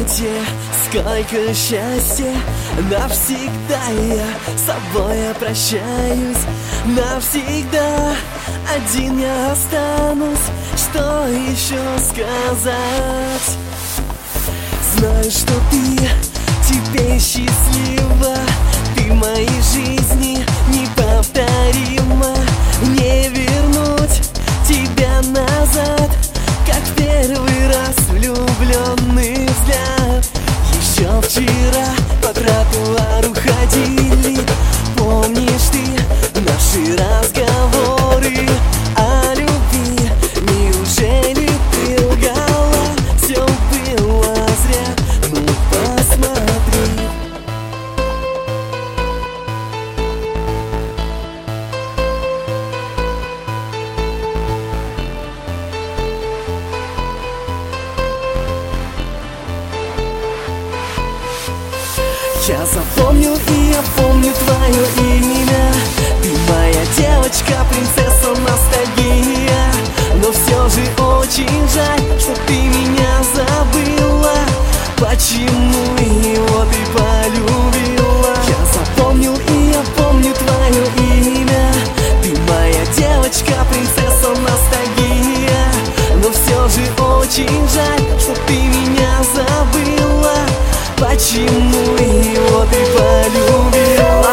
моменте сколько счастья. Навсегда я с собой я прощаюсь. Навсегда один я останусь. Что еще сказать? Знаю, что ты теперь счастлива. Ты в моей жизни неповторима. Не вернуть тебя назад, как в первый раз влюбленный взгляд. Еще вчера по тротуару ходили. Помнишь ты наши разговоры о любви? Неужели ты лгала? Все было зря, ну посмотри. Я запомню и я помню твое имя. Ты моя девочка, принцесса, ностальгия. Но все же очень жаль, что ты меня забыла. Почему его ты полюбила? Я запомнил и я помню твое имя. Ты моя девочка, принцесса, ностальгия. Но все же очень жаль, что ты меня забыла. Почему его ты полюбила?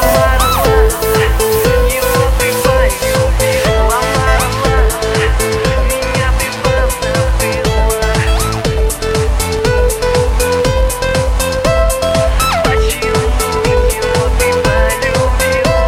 Его ты полюбила. Меня ты позабыла. Почему его ты полюбила?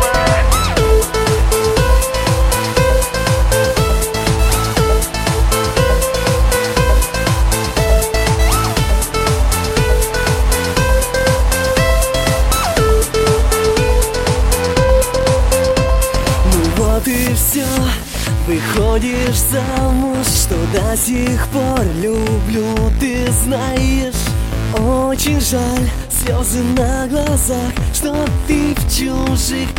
Вот и все, выходишь замуж, что до сих пор люблю, ты знаешь. Очень жаль, слезы на глазах, что ты в чужих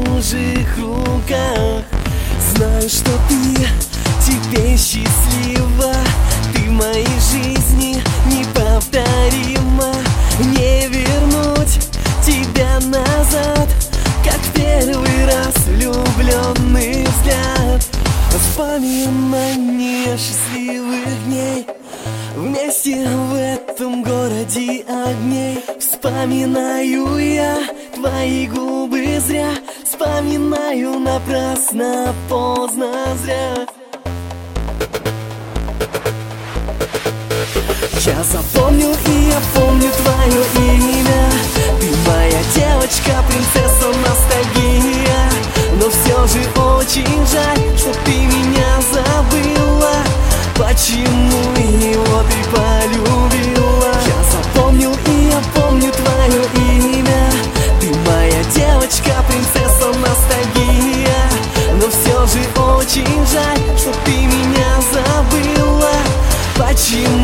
руках. Знаю, что ты теперь счастлива. Ты в моей жизни неповторима. Не вернуть тебя назад, как в первый раз влюбленный взгляд. Воспоминания счастливых дней вместе в этом городе огней. Вспоминаю я твои губы зря. Вспоминаю напрасно, поздно зря. Я запомнил и я помню твое имя. Ты моя девочка, принцесса, ностальгия. Но все же очень жаль, что ты меня забыла. Почему его ты полюбила? Я запомнил и я помню твое имя. Ты моя девочка, принцесса, ностальгия. Но все же очень жаль, что ты меня забыла. Почему